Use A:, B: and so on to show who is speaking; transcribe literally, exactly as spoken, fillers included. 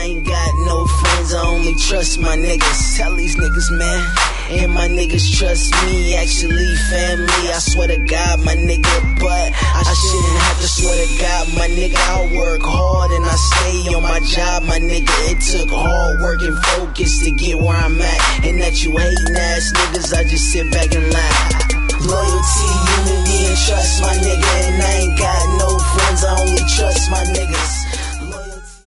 A: ain't got no friends, I only trust my niggas. Tell these niggas, man, and my niggas trust me. Actually, family, I swear to God, my nigga. But I shouldn't have to swear to God, my nigga. I work hard and I stay on my job, my nigga. It took hard work and focus to get where I'm at. And that you hating ass niggas, I just sit back and laugh. Loyalty, unity, and trust, my nigga. And I ain't got no friends, I only trust my niggas.